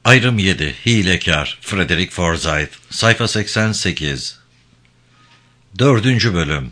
Ayrım 7. Hilekar. Frederick Forsyth. Sayfa 88. 4. Bölüm.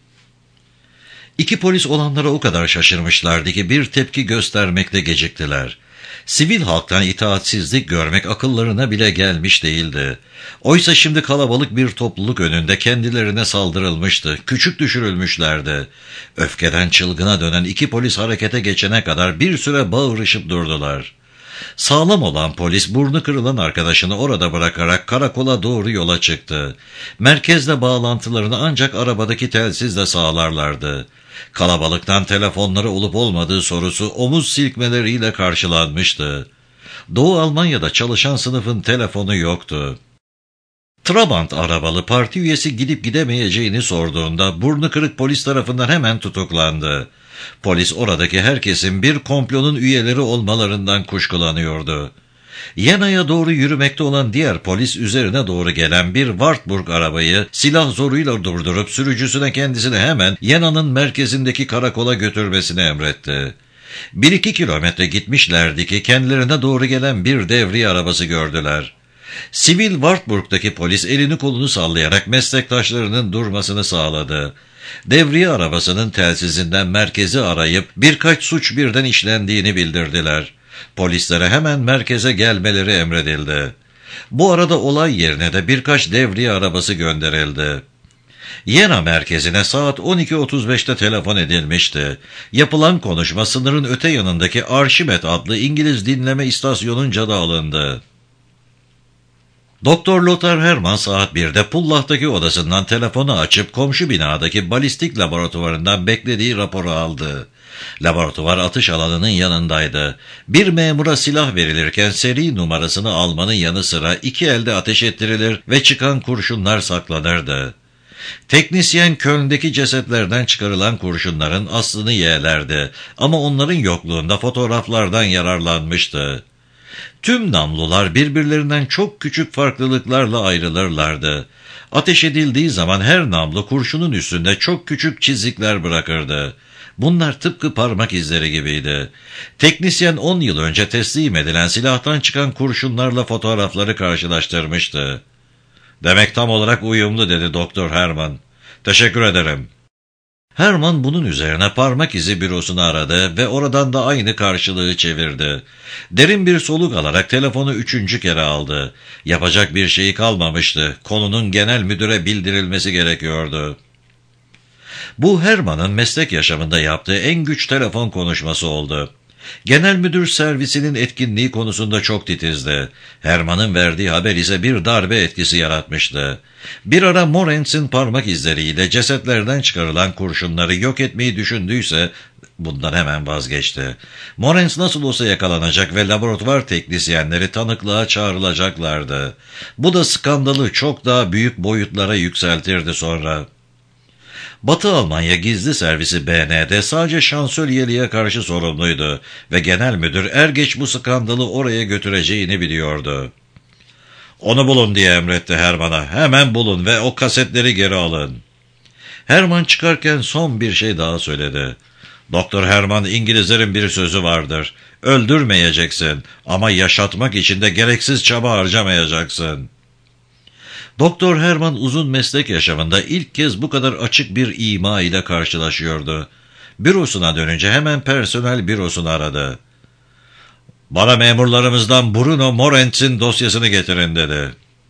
İki polis olanlara o kadar şaşırmışlardı ki bir tepki göstermekte geciktiler. Sivil halktan itaatsizlik görmek akıllarına bile gelmiş değildi. Oysa şimdi kalabalık bir topluluk önünde kendilerine saldırılmıştı, küçük düşürülmüşlerdi. Öfkeden çılgına dönen iki polis harekete geçene kadar bir süre bağırışıp durdular. Sağlam olan polis burnu kırılan arkadaşını orada bırakarak karakola doğru yola çıktı. Merkezle bağlantılarını ancak arabadaki telsizle sağlarlardı. Kalabalıktan telefonları olup olmadığı sorusu omuz silkmeleriyle karşılanmıştı. Doğu Almanya'da çalışan sınıfın telefonu yoktu. Trabant arabalı parti üyesi gidip gidemeyeceğini sorduğunda burnu kırık polis tarafından hemen tutuklandı. Polis oradaki herkesin bir komplonun üyeleri olmalarından kuşkulanıyordu. Yena'ya doğru yürümekte olan diğer polis üzerine doğru gelen bir Wartburg arabayı silah zoruyla durdurup sürücüsüne kendisini hemen Yena'nın merkezindeki karakola götürmesini emretti. 1-2 kilometre gitmişlerdi ki kendilerine doğru gelen bir devriye arabası gördüler. Sivil Wartburg'daki polis elini kolunu sallayarak meslektaşlarının durmasını sağladı. Devriye arabasının telsizinden merkezi arayıp birkaç suç birden işlendiğini bildirdiler. Polislere hemen merkeze gelmeleri emredildi. Bu arada olay yerine de birkaç devriye arabası gönderildi. Yena merkezine saat 12.35'te telefon edilmişti. Yapılan konuşma sınırın öte yanındaki Arşimet adlı İngiliz dinleme istasyonunca da alındı. Doktor Lothar Hermann saat 1'de Pullach'taki odasından telefonu açıp komşu binadaki balistik laboratuvarından beklediği raporu aldı. Laboratuvar atış alanının yanındaydı. Bir memura silah verilirken seri numarasını almanın yanı sıra iki elde ateş ettirilir ve çıkan kurşunlar saklanırdı. Teknisyen Köln'deki cesetlerden çıkarılan kurşunların aslını yeğlerdi ama onların yokluğunda fotoğraflardan yararlanmıştı. Tüm namlular birbirlerinden çok küçük farklılıklarla ayrılırlardı. Ateş edildiği zaman her namlu kurşunun üstünde çok küçük çizikler bırakırdı. Bunlar tıpkı parmak izleri gibiydi. Teknisyen 10 yıl önce teslim edilen silahtan çıkan kurşunlarla fotoğrafları karşılaştırmıştı. "Demek tam olarak uyumlu," dedi Doktor Hermann. "Teşekkür ederim." Hermann bunun üzerine parmak izi bürosunu aradı ve oradan da aynı karşılığı çevirdi. Derin bir soluk alarak telefonu 3. kere aldı. Yapacak bir şeyi kalmamıştı. Konunun genel müdüre bildirilmesi gerekiyordu. Bu Hermann'ın meslek yaşamında yaptığı en güç telefon konuşması oldu. Genel müdür servisinin etkinliği konusunda çok titizdi. Hermann'ın verdiği haber ise bir darbe etkisi yaratmıştı. Bir ara Morentz'in parmak izleriyle cesetlerden çıkarılan kurşunları yok etmeyi düşündüyse bundan hemen vazgeçti. Morentz nasıl olsa yakalanacak ve laboratuvar teknisyenleri tanıklığa çağrılacaklardı. Bu da skandalı çok daha büyük boyutlara yükseltirdi sonra. Batı Almanya Gizli Servisi BND sadece şansölyeliğe karşı sorumluydu ve genel müdür er geç bu skandalı oraya götüreceğini biliyordu. "Onu bulun," diye emretti Hermann'a. "Hemen bulun ve o kasetleri geri alın." Hermann çıkarken son bir şey daha söyledi. "Doktor Hermann, İngilizlerin bir sözü vardır. Öldürmeyeceksin ama yaşatmak için de gereksiz çaba harcamayacaksın." Doktor Hermann uzun meslek yaşamında ilk kez bu kadar açık bir ima ile karşılaşıyordu. Bürosuna dönünce hemen personel bürosunu aradı. "Bana memurlarımızdan Bruno Morentz'in dosyasını getirin," dedi.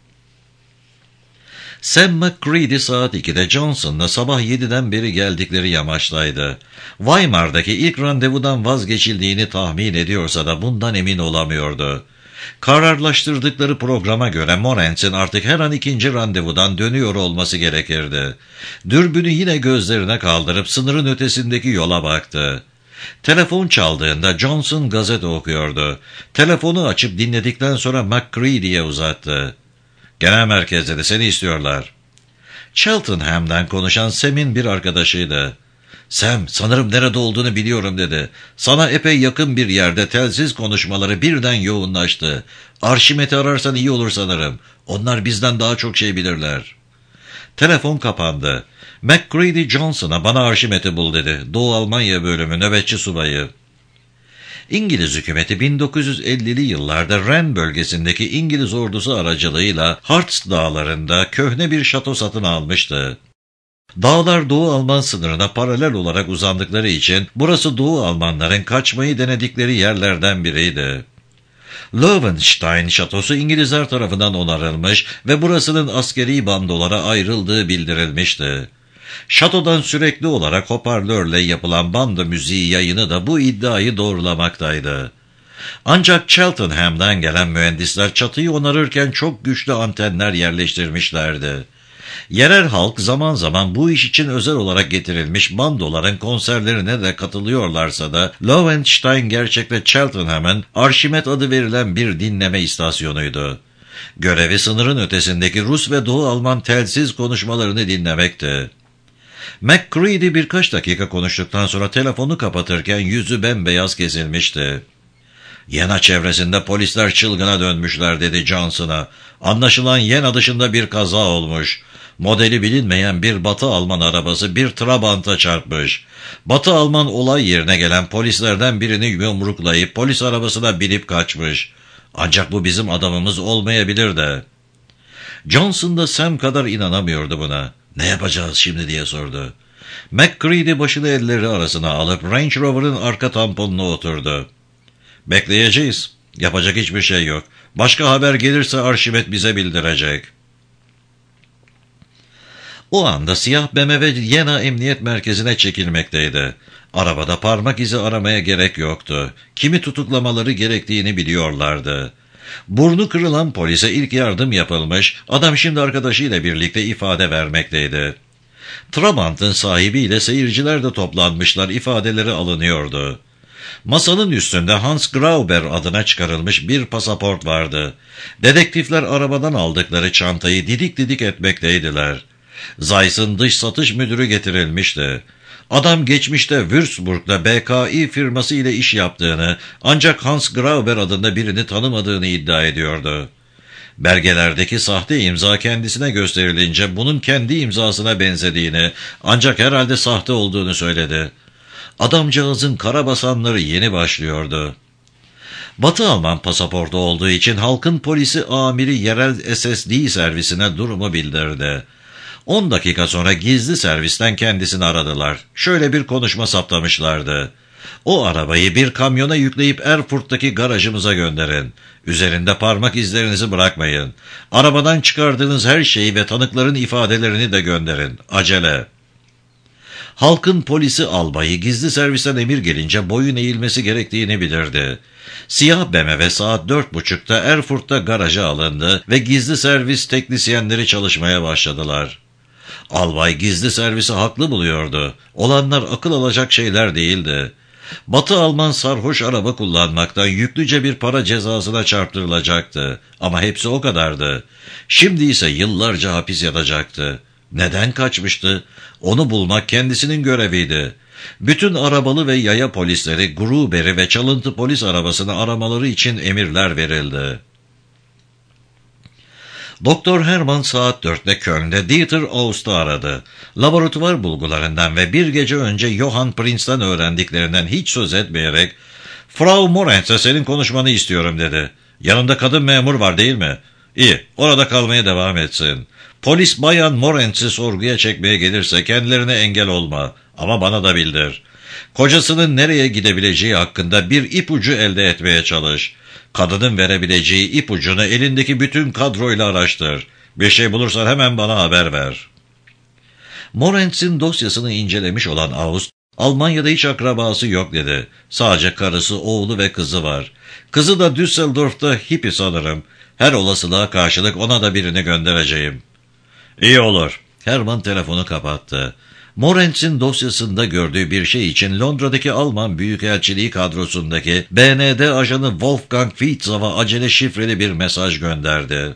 Sam McCready saat 2'de Johnson'la sabah 7'den beri geldikleri yamaçtaydı. Weimar'daki ilk randevudan vazgeçildiğini tahmin ediyorsa da bundan emin olamıyordu. Kararlaştırdıkları programa göre Morentz'in artık her an ikinci randevudan dönüyor olması gerekirdi. Dürbünü yine gözlerine kaldırıp sınırın ötesindeki yola baktı. Telefon çaldığında Johnson gazete okuyordu. Telefonu açıp dinledikten sonra McCready'ye uzattı. "Genel merkezde de seni istiyorlar." Cheltenham'dan konuşan Sam'in bir arkadaşıydı. "Sam, sanırım nerede olduğunu biliyorum," dedi. "Sana epey yakın bir yerde telsiz konuşmaları birden yoğunlaştı. Arşimet'i ararsan iyi olur sanırım. Onlar bizden daha çok şey bilirler." Telefon kapandı. McCready Johnson'a "Bana Arşimet'i bul," dedi. Doğu Almanya bölümü nöbetçi subayı. İngiliz hükümeti 1950'li yıllarda Ren bölgesindeki İngiliz ordusu aracılığıyla Harz dağlarında köhne bir şato satın almıştı. Dağlar Doğu Alman sınırına paralel olarak uzandıkları için burası Doğu Almanların kaçmayı denedikleri yerlerden biriydi. Löwenstein şatosu İngilizler tarafından onarılmış ve burasının askeri bandolara ayrıldığı bildirilmişti. Şatodan sürekli olarak hoparlörle yapılan bando müziği yayını da bu iddiayı doğrulamaktaydı. Ancak Cheltenham'dan gelen mühendisler çatıyı onarırken çok güçlü antenler yerleştirmişlerdi. Yerel halk zaman zaman bu iş için özel olarak getirilmiş bandoların konserlerine de katılıyorlarsa da Löwenstein gerçekte Cheltenham'ın Arşimet adı verilen bir dinleme istasyonuydu. Görevi sınırın ötesindeki Rus ve Doğu Alman telsiz konuşmalarını dinlemekti. McCready birkaç dakika konuştuktan sonra telefonu kapatırken yüzü bembeyaz kesilmişti. "Yena çevresinde polisler çılgına dönmüşler," dedi Johnson'a. "Anlaşılan Yena dışında bir kaza olmuş. Modeli bilinmeyen bir Batı Alman arabası bir Trabant'a çarpmış. Batı Alman olay yerine gelen polislerden birini yumruklayıp polis arabasına binip kaçmış. Ancak bu bizim adamımız olmayabilir de." Johnson da Sam kadar inanamıyordu buna. "Ne yapacağız şimdi?" diye sordu. McCready başını elleri arasına alıp Range Rover'ın arka tamponuna oturdu. "Bekleyeceğiz. Yapacak hiçbir şey yok. Başka haber gelirse Arşimet bize bildirecek." O anda siyah BMW Yena Emniyet Merkezi'ne çekilmekteydi. Arabada parmak izi aramaya gerek yoktu. Kimi tutuklamaları gerektiğini biliyorlardı. Burnu kırılan polise ilk yardım yapılmış, adam şimdi arkadaşıyla birlikte ifade vermekteydi. Trabant'ın sahibiyle seyirciler de toplanmışlar, ifadeleri alınıyordu. Masanın üstünde Hans Grauber adına çıkarılmış bir pasaport vardı. Dedektifler arabadan aldıkları çantayı didik didik etmekteydiler. Zeiss'in dış satış müdürü getirilmişti. Adam geçmişte Würzburg'da BKI firması ile iş yaptığını, ancak Hans Grauber adında birini tanımadığını iddia ediyordu. Belgelerdeki sahte imza kendisine gösterilince bunun kendi imzasına benzediğini, ancak herhalde sahte olduğunu söyledi. Adamcağızın karabasanları yeni başlıyordu. Batı Alman pasaportu olduğu için halkın polisi amiri yerel SSD servisine durumu bildirdi. 10 dakika sonra gizli servisten kendisini aradılar. Şöyle bir konuşma saptamışlardı. "O arabayı bir kamyona yükleyip Erfurt'taki garajımıza gönderin. Üzerinde parmak izlerinizi bırakmayın. Arabadan çıkardığınız her şeyi ve tanıkların ifadelerini de gönderin. Acele." Halkın polisi albayı gizli servisten emir gelince boyun eğilmesi gerektiğini bilirdi. Siyah BMW saat 4.30'da Erfurt'ta garaja alındı ve gizli servis teknisyenleri çalışmaya başladılar. Albay gizli servisi haklı buluyordu. Olanlar akıl alacak şeyler değildi. Batı Alman sarhoş araba kullanmaktan yüklüce bir para cezasına çarptırılacaktı. Ama hepsi o kadardı. Şimdi ise yıllarca hapis yatacaktı. Neden kaçmıştı? Onu bulmak kendisinin göreviydi. Bütün arabalı ve yaya polisleri Gruber'i ve çalıntı polis arabasını aramaları için emirler verildi. Doktor Hermann saat 4'te Köln'de Dieter Aust'u aradı. Laboratuvar bulgularından ve bir gece önce Johann Prinz'ten öğrendiklerinden hiç söz etmeyerek "Frau Morentz'e senin konuşmanı istiyorum," dedi. "Yanında kadın memur var değil mi? İyi, orada kalmaya devam etsin. Polis Bayan Morentz'i sorguya çekmeye gelirse kendilerine engel olma ama bana da bildir. Kocasının nereye gidebileceği hakkında bir ipucu elde etmeye çalış. Kadının verebileceği ipucunu elindeki bütün kadroyla araştır. Bir şey bulursan hemen bana haber ver." Morentz'in dosyasını incelemiş olan Aust, "Almanya'da hiç akrabası yok," dedi. "Sadece karısı, oğlu ve kızı var. Kızı da Düsseldorf'ta hippi sanırım. Her olasılığa karşılık ona da birini göndereceğim." "İyi olur." Hermann telefonu kapattı. Morentz'in dosyasında gördüğü bir şey için Londra'daki Alman Büyükelçiliği kadrosundaki BND ajanı Wolfgang Fietzau'a acele şifreli bir mesaj gönderdi.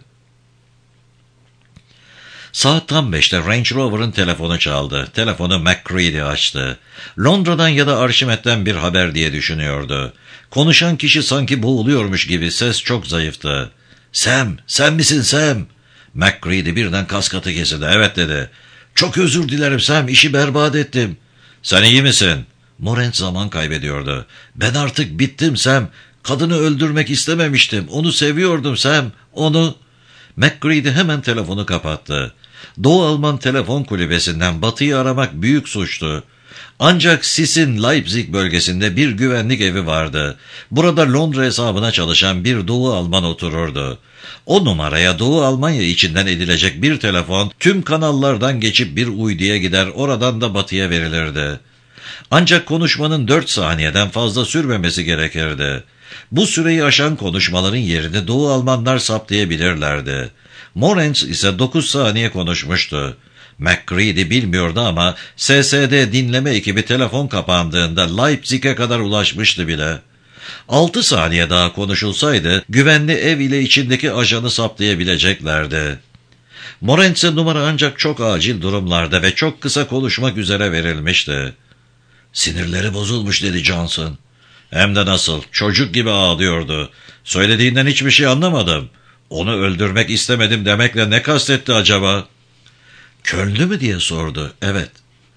Saat tam 5'te Range Rover'ın telefonu çaldı. Telefonu McCready açtı. Londra'dan ya da Arşimet'ten bir haber diye düşünüyordu. Konuşan kişi sanki boğuluyormuş gibi, ses çok zayıftı. "Sam, sen misin Sam?" McCready birden kas katı kesildi. "Evet," dedi. "Çok özür dilerim Sam, işi berbat ettim." "Sen iyi misin?" Morenz zaman kaybediyordu. Ben artık bittim Sam. Kadını öldürmek istememiştim. Onu seviyordum Sam. Onu... McCready hemen telefonu kapattı. Doğu Alman telefon kulübesinden Batı'yı aramak büyük suçtu. Ancak Sis'in Leipzig bölgesinde bir güvenlik evi vardı. Burada Londra hesabına çalışan bir Doğu Alman otururdu. O numaraya Doğu Almanya içinden edilecek bir telefon tüm kanallardan geçip bir uyduya gider, oradan da Batı'ya verilirdi. Ancak konuşmanın 4 saniyeden fazla sürmemesi gerekirdi. Bu süreyi aşan konuşmaların yerini Doğu Almanlar saptayabilirlerdi. Morenz ise 9 saniye konuşmuştu. McCready bilmiyordu ama SSD dinleme ekibi telefon kapandığında Leipzig'e kadar ulaşmıştı bile. 6 saniye daha konuşulsaydı güvenli ev ile içindeki ajanı saptayabileceklerdi. Morenz'e numara ancak çok acil durumlarda ve çok kısa konuşmak üzere verilmişti. Sinirleri bozulmuş dedi Johnson. Hem de nasıl, çocuk gibi ağlıyordu. Söylediğinden hiçbir şey anlamadım. Onu öldürmek istemedim demekle ne kastetti acaba? Köln'lü mü diye sordu. Evet.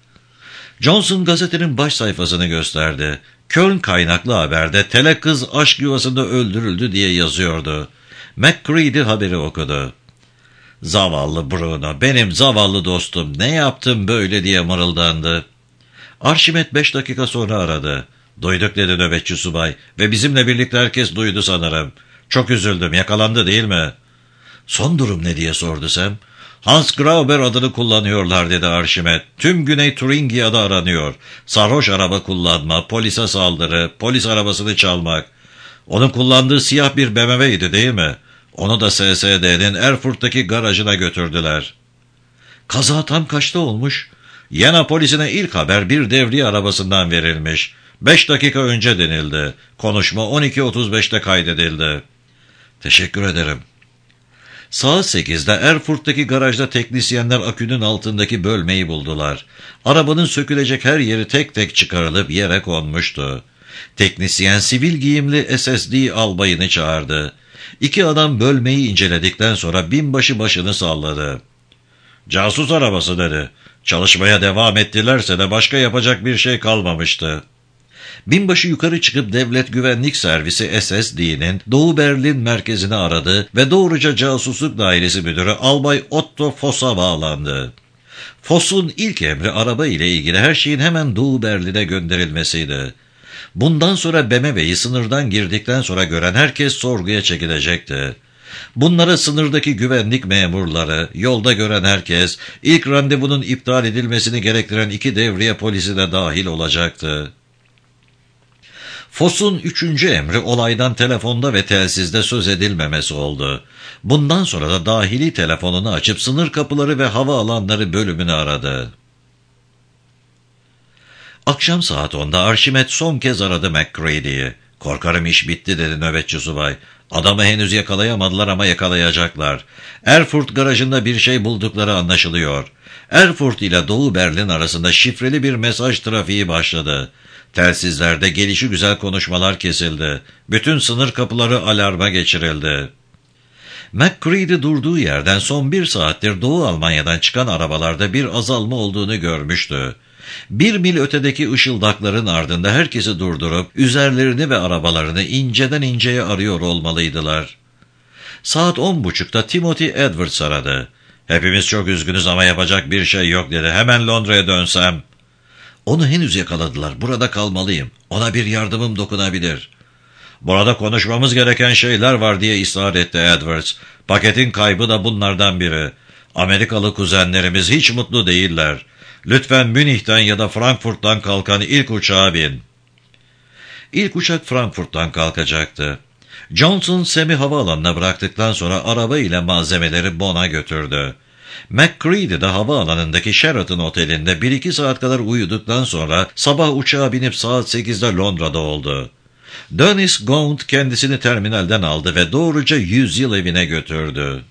Johnson gazetenin baş sayfasını gösterdi. Köln kaynaklı haberde tele kız aşk yuvasında öldürüldü diye yazıyordu. McCready haberi okudu. Zavallı Bruno, benim zavallı dostum, ne yaptım böyle diye mırıldandı. Arşimet 5 dakika sonra aradı. Duyduk dedi nöbetçi subay ve bizimle birlikte herkes duydu sanırım. Çok üzüldüm, yakalandı değil mi? Son durum ne diye sordu Sam. Hans Grauber adını kullanıyorlar dedi Arşimet. Tüm Güney Turingia'da aranıyor. Sarhoş araba kullanma, polise saldırı, polis arabasını çalmak. Onun kullandığı siyah bir BMW'ydi değil mi? Onu da SSD'nin Erfurt'taki garajına götürdüler. Kaza tam kaçta olmuş? Yena polisine ilk haber bir devriye arabasından verilmiş. 5 dakika önce denildi. Konuşma 12.35'te kaydedildi. Teşekkür ederim. Saat 8'de Erfurt'taki garajda teknisyenler akünün altındaki bölmeyi buldular. Arabanın sökülecek her yeri tek tek çıkarılıp yere konmuştu. Teknisyen sivil giyimli SSD albayını çağırdı. 2 adam bölmeyi inceledikten sonra binbaşı başını salladı. Casus arabası dedi. Çalışmaya devam ettilerse de başka yapacak bir şey kalmamıştı. Binbaşı yukarı çıkıp Devlet Güvenlik Servisi SSD'nin Doğu Berlin merkezini aradı ve doğruca Casusluk Dairesi Müdürü Albay Otto Voss'a bağlandı. Voss'un ilk emri araba ile ilgili her şeyin hemen Doğu Berlin'e gönderilmesiydi. Bundan sonra BMW'yi sınırdan girdikten sonra gören herkes sorguya çekilecekti. Bunlara sınırdaki güvenlik memurları, yolda gören herkes, ilk randevunun iptal edilmesini gerektiren 2 devriye polisi de dahil olacaktı. Voss'un 3. emri olaydan telefonda ve telsizde söz edilmemesi oldu. Bundan sonra da dahili telefonunu açıp sınır kapıları ve havaalanları bölümünü aradı. Akşam saat 10'da Arşimet son kez aradı McCready'yi. Korkarım iş bitti dedi nöbetçi subay. Adamı henüz yakalayamadılar ama yakalayacaklar. Erfurt garajında bir şey buldukları anlaşılıyor. Erfurt ile Doğu Berlin arasında şifreli bir mesaj trafiği başladı. Telsizlerde gelişigüzel konuşmalar kesildi. Bütün sınır kapıları alarma geçirildi. McCready durduğu yerden son 1 saattir Doğu Almanya'dan çıkan arabalarda bir azalma olduğunu görmüştü. 1 mil ötedeki ışıldakların ardında herkesi durdurup üzerlerini ve arabalarını inceden inceye arıyor olmalıydılar. Saat 10.30'da Timothy Edwards aradı. Hepimiz çok üzgünüz ama yapacak bir şey yok dedi. Hemen Londra'ya dönsem. Onu henüz yakaladılar. Burada kalmalıyım. Ona bir yardımım dokunabilir. Burada konuşmamız gereken şeyler var diye ısrar etti Edwards. Paketin kaybı da bunlardan biri. Amerikalı kuzenlerimiz hiç mutlu değiller. Lütfen Münih'ten ya da Frankfurt'tan kalkan ilk uçağa bin. İlk uçak Frankfurt'tan kalkacaktı. Johnson Sam'i havaalanına bıraktıktan sonra araba ile malzemeleri Bonn'a götürdü. McCready de havaalanındaki Sheraton otelinde 1-2 saat kadar uyuduktan sonra sabah uçağa binip saat 8'de Londra'da oldu. Dennis Gaunt kendisini terminalden aldı ve doğruca 100 yıl evine götürdü.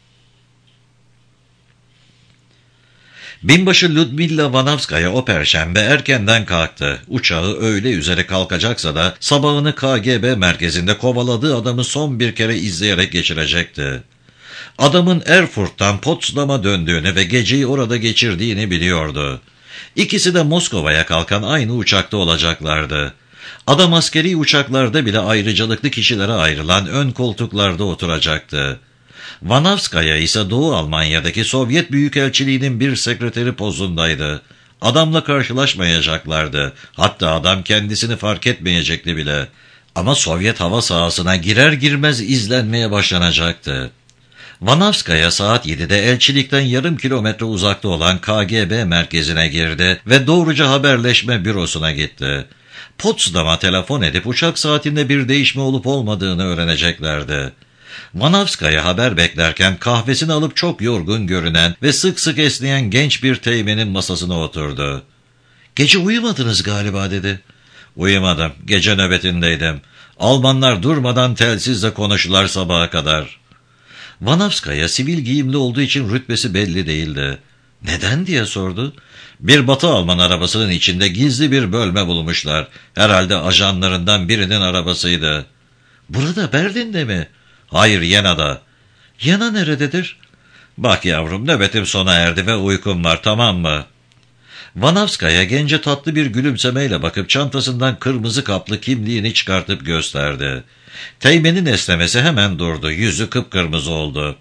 Binbaşı Ludmilla Vanavskaya o perşembe erkenden kalktı. Uçağı öğle üzere kalkacaksa da sabahını KGB merkezinde kovaladığı adamı son bir kere izleyerek geçirecekti. Adamın Erfurt'tan Potsdam'a döndüğünü ve geceyi orada geçirdiğini biliyordu. İkisi de Moskova'ya kalkan aynı uçakta olacaklardı. Adam askeri uçaklarda bile ayrıcalıklı kişilere ayrılan ön koltuklarda oturacaktı. Vanavskaya ise Doğu Almanya'daki Sovyet Büyükelçiliği'nin bir sekreteri pozundaydı. Adamla karşılaşmayacaklardı. Hatta adam kendisini fark etmeyecekti bile. Ama Sovyet hava sahasına girer girmez izlenmeye başlanacaktı. Vanavskaya saat 7'de elçilikten yarım kilometre uzakta olan KGB merkezine girdi ve doğruca haberleşme bürosuna gitti. Potsdam'a telefon edip uçak saatinde bir değişme olup olmadığını öğreneceklerdi. Vanavskaya haber beklerken kahvesini alıp çok yorgun görünen ve sık sık esneyen genç bir teğmenin masasına oturdu. "Gece uyumadınız galiba," dedi. "Uyumadım, gece nöbetindeydim. Almanlar durmadan telsizle konuştular sabaha kadar." Vanavskaya sivil giyimli olduğu için rütbesi belli değildi. "Neden?" diye sordu. "Bir Batı Alman arabasının içinde gizli bir bölme bulmuşlar. Herhalde ajanlarından birinin arabasıydı." "Burada, Berlin'de mi?" "Hayır, Yena'da." "Yena nerededir?" "Bak yavrum, nöbetim sona erdi ve uykum var, tamam mı?" Vanavskaya gence tatlı bir gülümsemeyle bakıp çantasından kırmızı kaplı kimliğini çıkartıp gösterdi. Teğmenin esnemesi hemen durdu, yüzü kıpkırmızı oldu.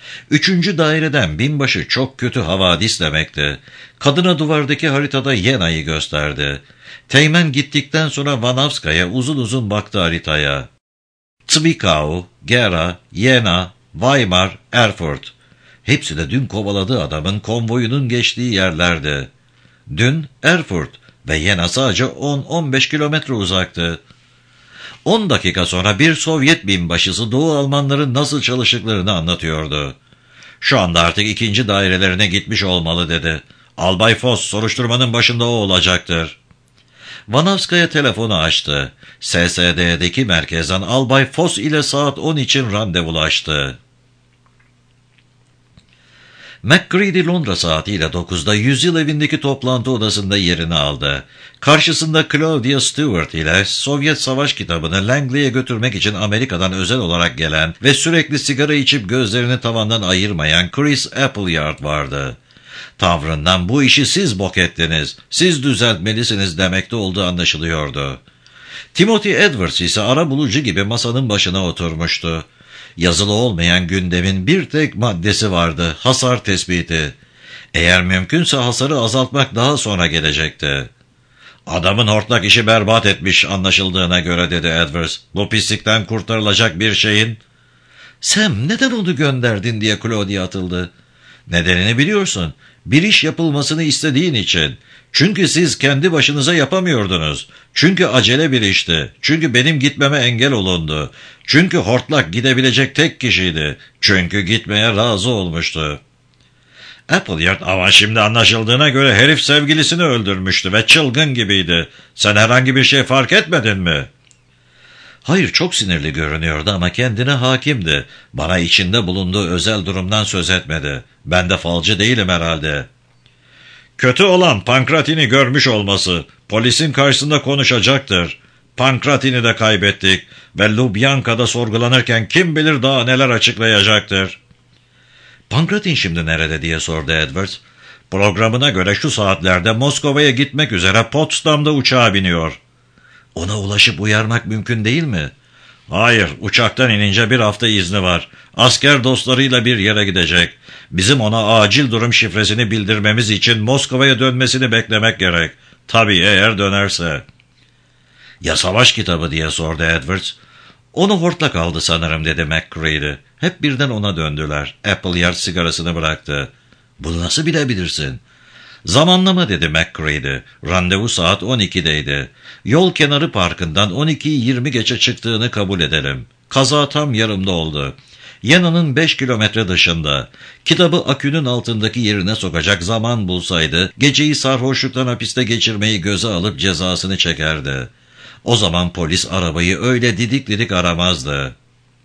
3. daireden binbaşı çok kötü havadis demekti. Kadına duvardaki haritada Yena'yı gösterdi. Teğmen gittikten sonra Vanavskaya uzun uzun baktı haritaya. Zwickau, Gera, Jena, Weimar, Erfurt. Hepsi de dün kovaladığı adamın konvoyunun geçtiği yerlerdi. Dün Erfurt ve Jena sadece 10-15 kilometre uzaktı. 10 dakika sonra bir Sovyet binbaşısı Doğu Almanların nasıl çalıştıklarını anlatıyordu. "Şu anda artık 2. dairelerine gitmiş olmalı," dedi. "Albay Foss soruşturmanın başında o olacaktır." Vanavskaya telefonu açtı. SSD'deki merkezden Albay Foss ile saat 10 için randevulaştı. McCready Londra saatiyle 9'da Yüzyıl Evi'ndeki toplantı odasında yerini aldı. Karşısında Claudia Stewart ile Sovyet savaş kitabını Langley'e götürmek için Amerika'dan özel olarak gelen ve sürekli sigara içip gözlerini tavandan ayırmayan Chris Appleyard vardı. Tavrından "Bu işi siz bok ettiniz, siz düzeltmelisiniz" demekte olduğu anlaşılıyordu. Timothy Edwards ise arabulucu gibi masanın başına oturmuştu. Yazılı olmayan gündemin bir tek maddesi vardı: hasar tespiti. Eğer mümkünse hasarı azaltmak daha sonra gelecekti. "Adamın hortlak işi berbat etmiş anlaşıldığına göre," dedi Edwards. "Bu pislikten kurtarılacak bir şeyin..." "Sam, neden onu gönderdin?" diye Claudia atıldı. "Nedenini biliyorsun. Bir iş yapılmasını istediğin için. Çünkü siz kendi başınıza yapamıyordunuz. Çünkü acele bir işti. Çünkü benim gitmeme engel olundu. Çünkü hortlak gidebilecek tek kişiydi. Çünkü gitmeye razı olmuştu." Appleyard, "Ama şimdi anlaşıldığına göre herif sevgilisini öldürmüştü ve çılgın gibiydi. Sen herhangi bir şey fark etmedin mi?" "Hayır, çok sinirli görünüyordu ama kendine hakimdi. Bana içinde bulunduğu özel durumdan söz etmedi. Ben de falcı değilim herhalde." "Kötü olan Pankratini görmüş olması. Polisin karşısında konuşacaktır. Pankratini de kaybettik ve Lubyanka'da sorgulanırken kim bilir daha neler açıklayacaktır." "Pankratin şimdi nerede?" diye sordu Edwards. "Programına göre şu saatlerde Moskova'ya gitmek üzere Potsdam'da uçağa biniyor." "Ona ulaşıp uyarmak mümkün değil mi?" "Hayır, uçaktan inince bir hafta izni var. Asker dostlarıyla bir yere gidecek. Bizim ona acil durum şifresini bildirmemiz için Moskova'ya dönmesini beklemek gerek. Tabii eğer dönerse." "Ya savaş kitabı?" diye sordu Edwards. "Onu hortlak aldı sanırım," dedi McCready. Hep birden ona döndüler. Appleyard sigarasını bıraktı. "Bunu nasıl bilebilirsin?" "Zamanlama," dedi McCready. "Randevu saat 12'deydi. Yol kenarı parkından 12'yi 20 geçe çıktığını kabul edelim. Kaza tam yarımda oldu. Yena'nın 5 kilometre dışında. Kitabı akünün altındaki yerine sokacak zaman bulsaydı, geceyi sarhoşluktan hapiste geçirmeyi göze alıp cezasını çekerdi. O zaman polis arabayı öyle didik didik aramazdı.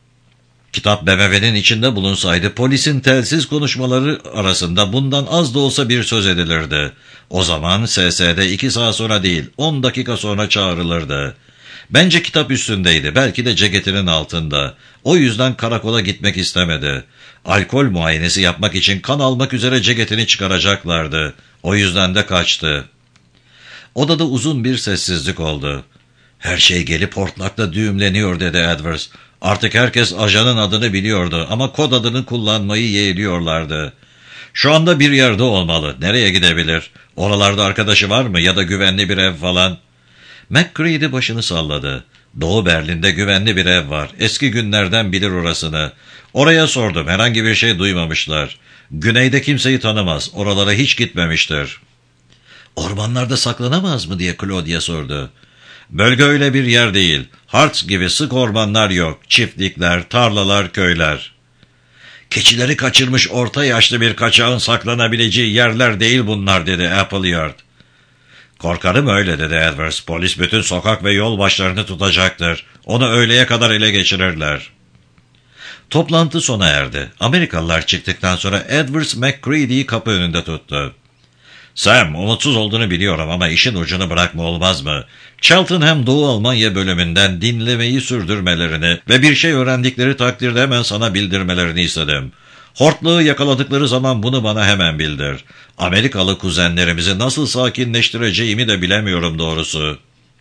Kitap BMW'nin içinde bulunsaydı polisin telsiz konuşmaları arasında bundan az da olsa bir söz edilirdi. O zaman SS'de 2 saat sonra değil 10 dakika sonra çağrılırdı. Bence kitap üstündeydi, belki de ceketinin altında. O yüzden karakola gitmek istemedi. Alkol muayenesi yapmak için kan almak üzere ceketini çıkaracaklardı. O yüzden de kaçtı. Odada uzun bir sessizlik oldu. Her şey gelip hortlakla düğümleniyor dedi Edwards. Artık herkes ajanın adını biliyordu ama kod adını kullanmayı yeğliyorlardı. Şu anda bir yerde olmalı. Nereye gidebilir? Oralarda arkadaşı var mı ya da güvenli bir ev falan? McCready başını salladı. Doğu Berlin'de güvenli bir ev var. Eski günlerden bilir orasını. Oraya sordum. Herhangi bir şey duymamışlar. Güneyde kimseyi tanımaz. Oralara hiç gitmemiştir. Ormanlarda saklanamaz mı diye Claudia sordu. Bölge öyle bir yer değil. Hartz gibi sık ormanlar yok. Çiftlikler, tarlalar, köyler. Keçileri kaçırmış orta yaşlı bir kaçağın saklanabileceği yerler değil bunlar dedi Appleyard. Korkarım öyle dedi Edwards. Polis bütün sokak ve yol başlarını tutacaktır. Onu öğleye kadar ele geçirirler. Toplantı sona erdi. Amerikalılar çıktıktan sonra Edwards McCready'yi kapı önünde tuttu. Sam, umutsuz olduğunu biliyorum ama işin ucunu bırakma olmaz mı? Cheltenham Doğu Almanya bölümünden dinlemeyi sürdürmelerini ve bir şey öğrendikleri takdirde hemen sana bildirmelerini istedim. Hortlağı yakaladıkları zaman bunu bana hemen bildir. Amerikalı kuzenlerimizi nasıl sakinleştireceğimi de bilemiyorum doğrusu.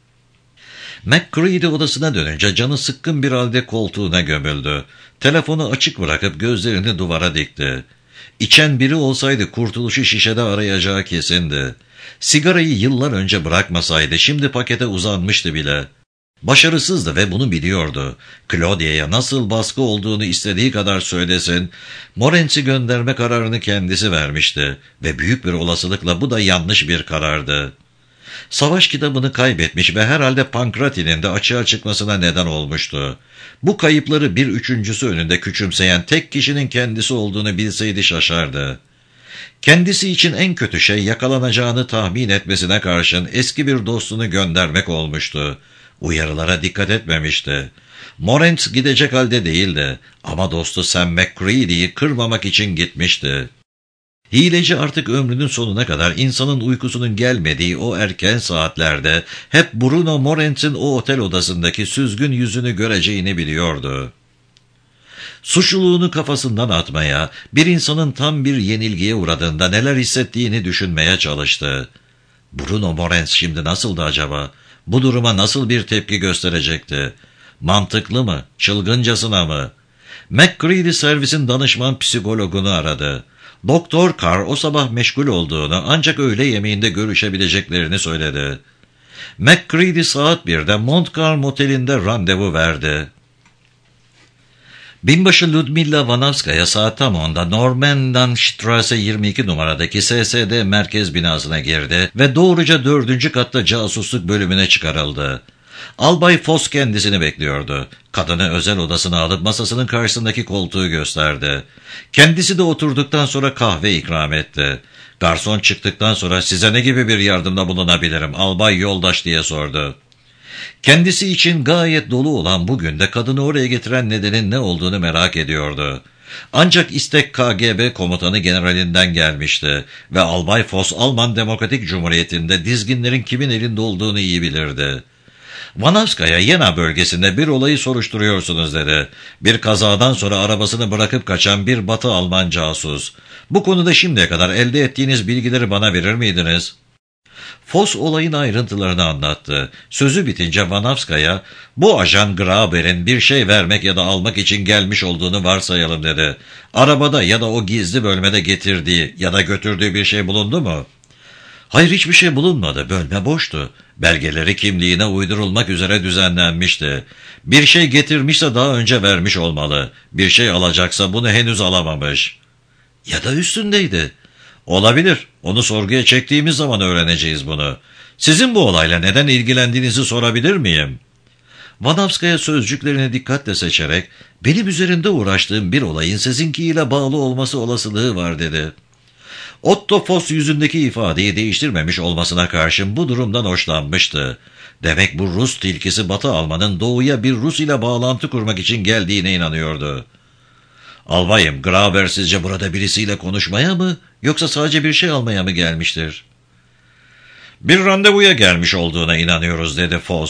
McCready odasına dönünce canı sıkkın bir halde koltuğuna gömüldü. Telefonu açık bırakıp gözlerini duvara dikti. İçen biri olsaydı kurtuluşu şişede arayacağı kesindi. Sigarayı yıllar önce bırakmasaydı şimdi pakete uzanmıştı bile. Başarısızdı ve bunu biliyordu. Claudia'ya nasıl baskı olduğunu istediği kadar söylesin, Morentz'i gönderme kararını kendisi vermişti ve büyük bir olasılıkla bu da yanlış bir karardı. Savaş kitabını kaybetmiş ve herhalde Pankrati'nin de açığa çıkmasına neden olmuştu. Bu kayıpları bir üçüncüsü önünde küçümseyen tek kişinin kendisi olduğunu bilseydi şaşardı. Kendisi için en kötü şey yakalanacağını tahmin etmesine karşın eski bir dostunu göndermek olmuştu. Uyarılara dikkat etmemişti. Morentz gidecek halde değildi ama dostu Sam McCready'yi kırmamak için gitmişti. Hileci artık ömrünün sonuna kadar insanın uykusunun gelmediği o erken saatlerde hep Bruno Morentz'in o otel odasındaki süzgün yüzünü göreceğini biliyordu. Suçluluğunu kafasından atmaya, bir insanın tam bir yenilgiye uğradığında neler hissettiğini düşünmeye çalıştı. Bruno Morentz şimdi nasıldı acaba? Bu duruma nasıl bir tepki gösterecekti? Mantıklı mı? Çılgıncasına mı? McCready servisin danışman psikologunu aradı. Doktor Carr o sabah meşgul olduğunu ancak öğle yemeğinde görüşebileceklerini söyledi. McCready saat 1'de Montcalm Oteli'nde randevu verdi. Binbaşı Ludmilla Vanavskaya saat tam 10'da Normandanstrasse 22 numaradaki SSD merkez binasına girdi ve doğruca 4. katta casusluk bölümüne çıkarıldı. Albay Foss kendisini bekliyordu. Kadını özel odasına alıp masasının karşısındaki koltuğu gösterdi. Kendisi de oturduktan sonra kahve ikram etti. Garson çıktıktan sonra size ne gibi bir yardımda bulunabilirim albay yoldaş diye sordu. Kendisi için gayet dolu olan bugün de kadını oraya getiren nedenin ne olduğunu merak ediyordu. Ancak istek KGB komutanı generalinden gelmişti ve Albay Foss Alman Demokratik Cumhuriyeti'nde dizginlerin kimin elinde olduğunu iyi bilirdi. Vanavskaya Yena bölgesinde bir olayı soruşturuyorsunuz dedi. Bir kazadan sonra arabasını bırakıp kaçan bir Batı Alman casus. Bu konuda şimdiye kadar elde ettiğiniz bilgileri bana verir miydiniz? Foss olayın ayrıntılarını anlattı. Sözü bitince Vanavskaya, bu ajan Graber'in bir şey vermek ya da almak için gelmiş olduğunu varsayalım dedi. Arabada ya da o gizli bölmede getirdiği ya da götürdüğü bir şey bulundu mu? Hayır, hiçbir şey bulunmadı. Bölme boştu. Belgeleri kimliğine uydurulmak üzere düzenlenmişti. Bir şey getirmişse daha önce vermiş olmalı. Bir şey alacaksa bunu henüz alamamış. Ya da üstündeydi. Olabilir. Onu sorguya çektiğimiz zaman öğreneceğiz bunu. Sizin bu olayla neden ilgilendiğinizi sorabilir miyim? Vanavskaya sözcüklerini dikkatle seçerek, benim üzerinde uğraştığım bir olayın sizinkiyle bağlı olması olasılığı var dedi. Otto Foss yüzündeki ifadeyi değiştirmemiş olmasına karşın bu durumdan hoşlanmıştı. Demek bu Rus tilkisi Batı Alman'ın doğuya bir Rus ile bağlantı kurmak için geldiğine inanıyordu. Albayım, Graber sizce burada birisiyle konuşmaya mı yoksa sadece bir şey almaya mı gelmiştir? Bir randevuya gelmiş olduğuna inanıyoruz dedi Foss.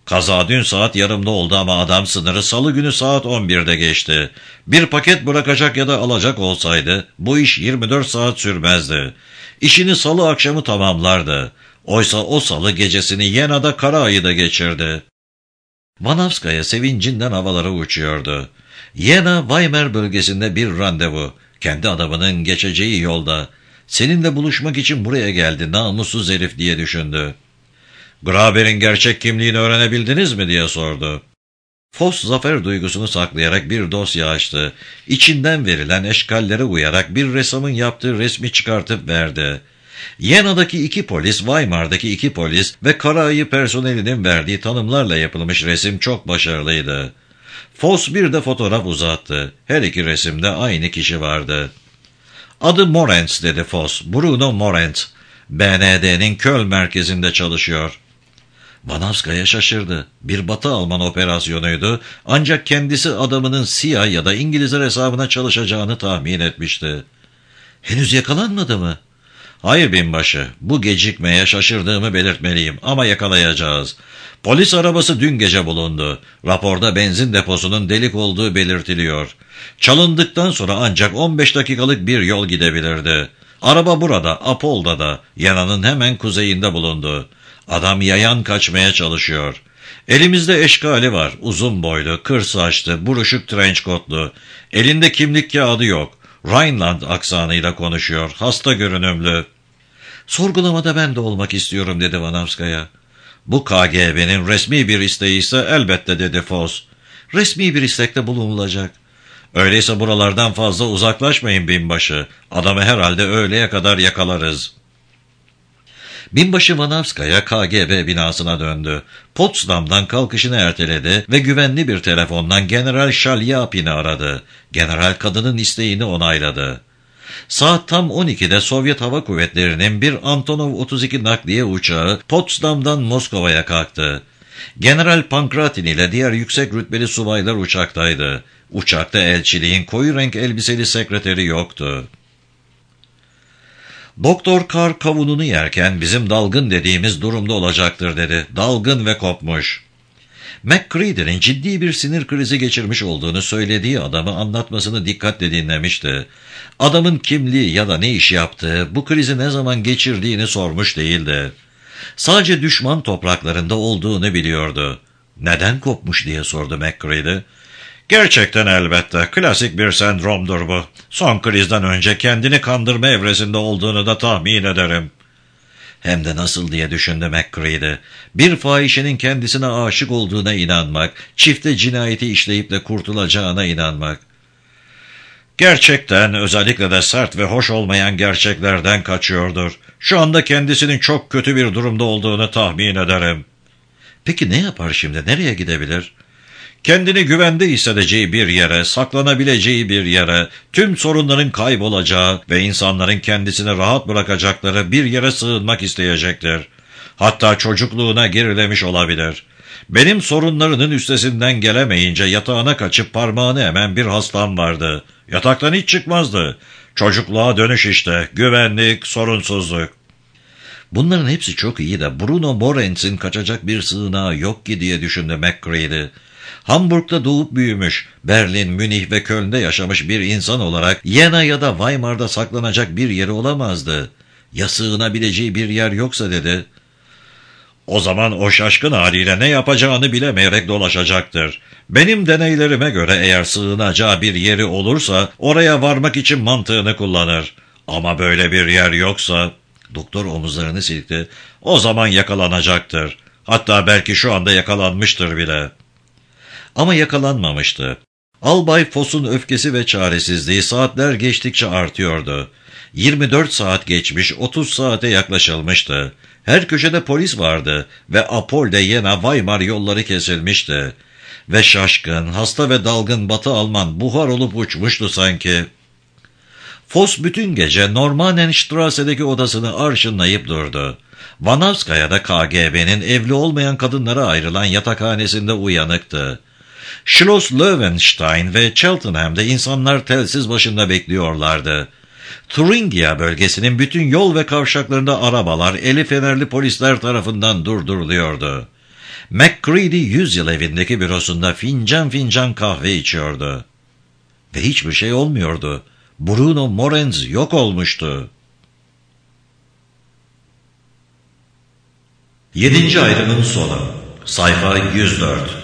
Kaza dün saat yarımda oldu ama adam sınırı salı günü saat 11'de geçti. Bir paket bırakacak ya da alacak olsaydı bu iş 24 saat sürmezdi. İşini salı akşamı tamamlardı. Oysa o salı gecesini Yena'da kara ayı da geçirdi. Vanavskaya sevincinden havalara uçuyordu. Jena, Weimar bölgesinde bir randevu. Kendi adamının geçeceği yolda. Seninle buluşmak için buraya geldi namussuz herif diye düşündü. Graber'in gerçek kimliğini öğrenebildiniz mi diye sordu. Foss zafer duygusunu saklayarak bir dosya açtı. İçinden verilen eşkallere uyarak bir ressamın yaptığı resmi çıkartıp verdi. Yena'daki 2 polis, Weimar'daki 2 polis ve Karaayı personelinin verdiği tanımlarla yapılmış resim çok başarılıydı. Foss bir de fotoğraf uzattı. Her 2 resimde aynı kişi vardı. Adı Morenz dedi Foss. Bruno Morenz. BND'nin Köln merkezinde çalışıyor. Vanavskaya şaşırdı. Bir Batı Alman operasyonuydu ancak kendisi adamının siyah ya da İngilizler hesabına çalışacağını tahmin etmişti. Henüz yakalanmadı mı? Hayır binbaşı, bu gecikmeye şaşırdığımı belirtmeliyim ama yakalayacağız. Polis arabası dün gece bulundu. Raporda benzin deposunun delik olduğu belirtiliyor. Çalındıktan sonra ancak 15 dakikalık bir yol gidebilirdi. Araba burada, Apolda'da, Yena'nın hemen kuzeyinde bulundu. Adam yayan kaçmaya çalışıyor. Elimizde eşkali var, uzun boylu, kır saçlı, buruşuk trench coatlu. Elinde kimlik kağıdı yok. Rhineland aksanıyla konuşuyor, hasta görünümlü. Sorgulamada ben de olmak istiyorum dedi Vanavskaya. Bu KGB'nin resmi bir isteği ise elbette dedi Foss. Resmi bir istekte bulunulacak. Öyleyse buralardan fazla uzaklaşmayın binbaşı. Adamı herhalde öğleye kadar yakalarız. Binbaşı Vanavskaya KGB binasına döndü. Potsdam'dan kalkışını erteledi ve güvenli bir telefondan General Shalyapin'i aradı. General kadının isteğini onayladı. Saat tam 12'de Sovyet Hava Kuvvetleri'nin bir Antonov 32 nakliye uçağı Potsdam'dan Moskova'ya kalktı. General Pankratin ile diğer yüksek rütbeli subaylar uçaktaydı. Uçakta elçiliğin koyu renk elbiseli sekreteri yoktu. Doktor Carr kavununu yerken bizim dalgın dediğimiz durumda olacaktır dedi. Dalgın ve kopmuş. McCready'nin ciddi bir sinir krizi geçirmiş olduğunu söylediği adamı anlatmasını dikkatle dinlemişti. Adamın kimliği ya da ne iş yaptığı, bu krizi ne zaman geçirdiğini sormuş değildi. Sadece düşman topraklarında olduğunu biliyordu. Neden kopmuş diye sordu McCready. Gerçekten elbette. Klasik bir sendromdur bu. Son krizden önce kendini kandırma evresinde olduğunu da tahmin ederim. Hem de nasıl diye düşündü McCready. Bir fahişenin kendisine aşık olduğuna inanmak, çifte cinayeti işleyip de kurtulacağına inanmak. Gerçekten özellikle de sert ve hoş olmayan gerçeklerden kaçıyordur. Şu anda kendisinin çok kötü bir durumda olduğunu tahmin ederim. Peki ne yapar şimdi? Nereye gidebilir? Kendini güvende hissedeceği bir yere, saklanabileceği bir yere, tüm sorunların kaybolacağı ve insanların kendisini rahat bırakacakları bir yere sığınmak isteyecektir. Hatta çocukluğuna gerilemiş olabilir. Benim sorunlarının üstesinden gelemeyince yatağına kaçıp parmağını emen bir hastam vardı. Yataktan hiç çıkmazdı. Çocukluğa dönüş işte, güvenlik, sorunsuzluk. Bunların hepsi çok iyi de Bruno Morenz'in kaçacak bir sığınağı yok ki diye düşündü McCready. Hamburg'da doğup büyümüş, Berlin, Münih ve Köln'de yaşamış bir insan olarak Jena ya da Weimar'da saklanacak bir yeri olamazdı. Ya sığınabileceği bir yer yoksa dedi. O zaman o şaşkın haliyle ne yapacağını bilemeyerek dolaşacaktır. Benim deneylerime göre eğer sığınacağı bir yeri olursa oraya varmak için mantığını kullanır. Ama böyle bir yer yoksa... Doktor omuzlarını silkti. O zaman yakalanacaktır. Hatta belki şu anda yakalanmıştır bile. Ama yakalanmamıştı. Albay Foss'un öfkesi ve çaresizliği saatler geçtikçe artıyordu. 24 saat geçmiş, 30 saate yaklaşılmıştı. Her köşede polis vardı ve Apolde Jena Weimar yolları kesilmişti. Ve şaşkın, hasta ve dalgın Batı Alman buhar olup uçmuştu sanki. Foss bütün gece Normannenstrasse'deki odasını arşınlayıp durdu. Vanavskaya KGB'nin evli olmayan kadınlara ayrılan yatakhanesinde uyanıktı. Schloss Löwenstein ve Cheltenham'de insanlar telsiz başında bekliyorlardı. Thuringia bölgesinin bütün yol ve kavşaklarında arabalar eli fenerli polisler tarafından durduruluyordu. McCready 100 yıl evindeki bürosunda fincan fincan kahve içiyordu. Ve hiçbir şey olmuyordu. Bruno Morenz yok olmuştu. 7. ayrımın sonu. Sayfa 104.